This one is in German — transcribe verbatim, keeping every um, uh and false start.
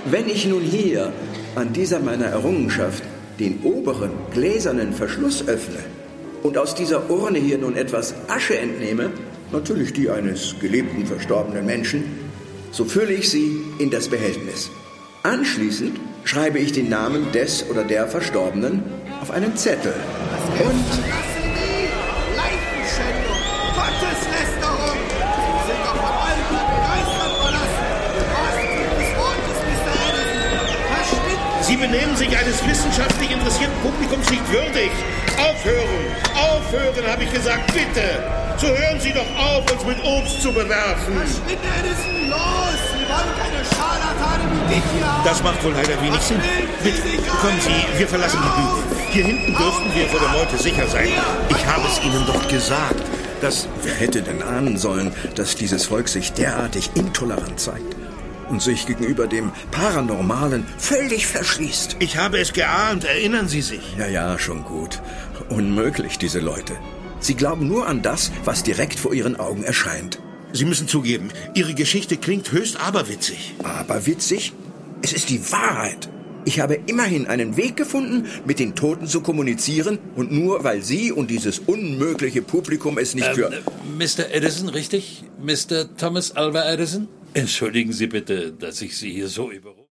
Wenn ich nun hier an dieser meiner Errungenschaft den oberen gläsernen Verschluss öffne und aus dieser Urne hier nun etwas Asche entnehme, natürlich die eines gelebten, verstorbenen Menschen, so fülle ich sie in das Behältnis. Anschließend schreibe ich den Namen des oder der Verstorbenen auf einen Zettel. Und Blasphemie, Leichenschändung, Gotteslästerung. Sie sind doch von allen guten Geistern verlassen. Wahrheit des Wortes, Mister Edison. Verschwinden Sie benehmen sich eines wissenschaftlich interessierten Publikums nicht würdig. Aufhören, aufhören, habe ich gesagt, bitte. So hören Sie doch auf, uns mit Obst zu bewerfen. Verschwinde, Edison, los! Sie wollen keine Scharlatane wie dich hier haben. Das macht wohl leider wenig Sinn. Bitte, kommen Sie, wir verlassen die Bühne. Hier hinten dürften wir vor der Meute sicher sein. Ich habe es Ihnen doch gesagt, dass... wer hätte denn ahnen sollen, dass dieses Volk sich derartig intolerant zeigt und sich gegenüber dem Paranormalen völlig verschließt? Ich habe es geahnt, erinnern Sie sich? Ja, ja, schon gut. Unmöglich, diese Leute. Sie glauben nur an das, was direkt vor ihren Augen erscheint. Sie müssen zugeben, Ihre Geschichte klingt höchst aberwitzig. Aberwitzig? Es ist die Wahrheit. Ich habe immerhin einen Weg gefunden, mit den Toten zu kommunizieren, und nur weil Sie und dieses unmögliche Publikum es nicht ähm, für... Äh, Mister Edison, richtig? Mister Thomas Alva Edison? Entschuldigen Sie bitte, dass ich Sie hier so überrufe.